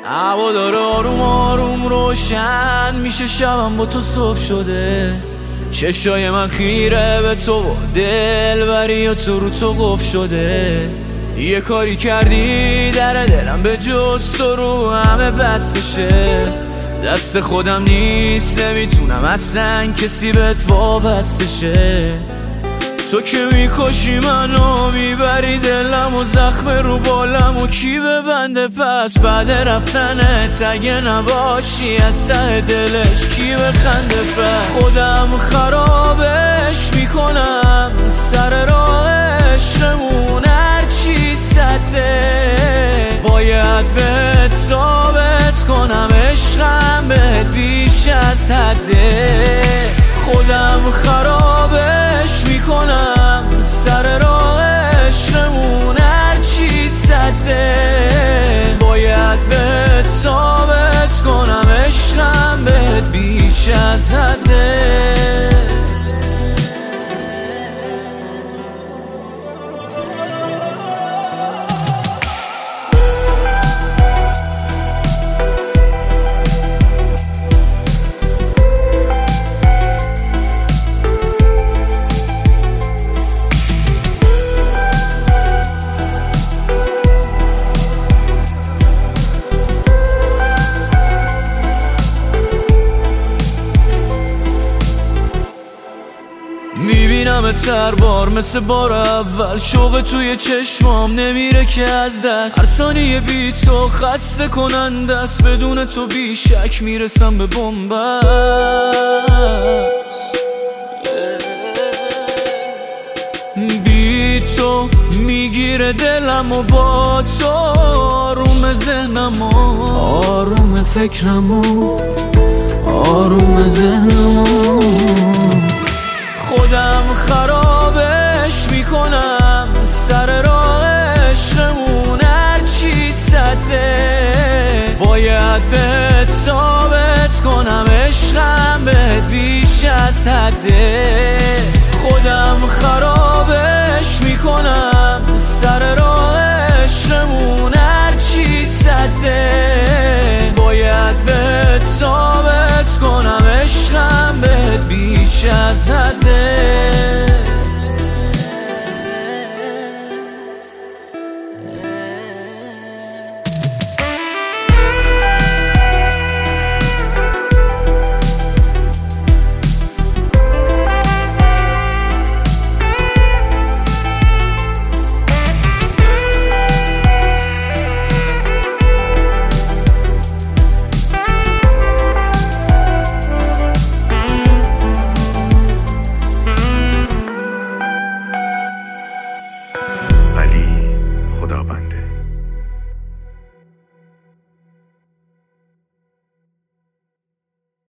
هوا داره آروم آروم روشن میشه، شبم با تو صبح شده. چشای من خیره به تو و دلبری تو رو تو قفل شده. یه کاری کردی در دلم به جز تو رو همه بستشه. دست خودم نیست، نمیتونم اصلا کسی بهت وابسته شه. تو که میکشی منو، میبری دلم و زخم رو بالم و کی ببنده پس بعد رفتنت؟ اگه نباشی از ته دلش کی بخنده پس؟ خودم خرابش میکنم سر راهش نمون هرچی سده. باید بهت ثابت کنم عشقم بهت بیش از حده. خودم خرابش میکنم سر راهش نمون هرچی سده. باید بهت ثابت کنم عشقم بهت بیش از حده. میبینم هر بار مثل بار اول، شوق توی چشمام نمیره که از دست. هر ثانیه بی تو خسته کننده است، بدون تو بی شک میرسم به بنبست. بی تو میگیره دلم و با تو آروم ذهنم و آروم فکرم و آروم ذهنم و خودم خرابش میکنم سر راهش نمون هرچی سده. باید بهت ثابت کنم عشقم بهت بیش از حده. خودم خرابش میکنم سر راهش نمون هرچی سده. باید بهت ثابت کنم عشقم بهت بیش از حده.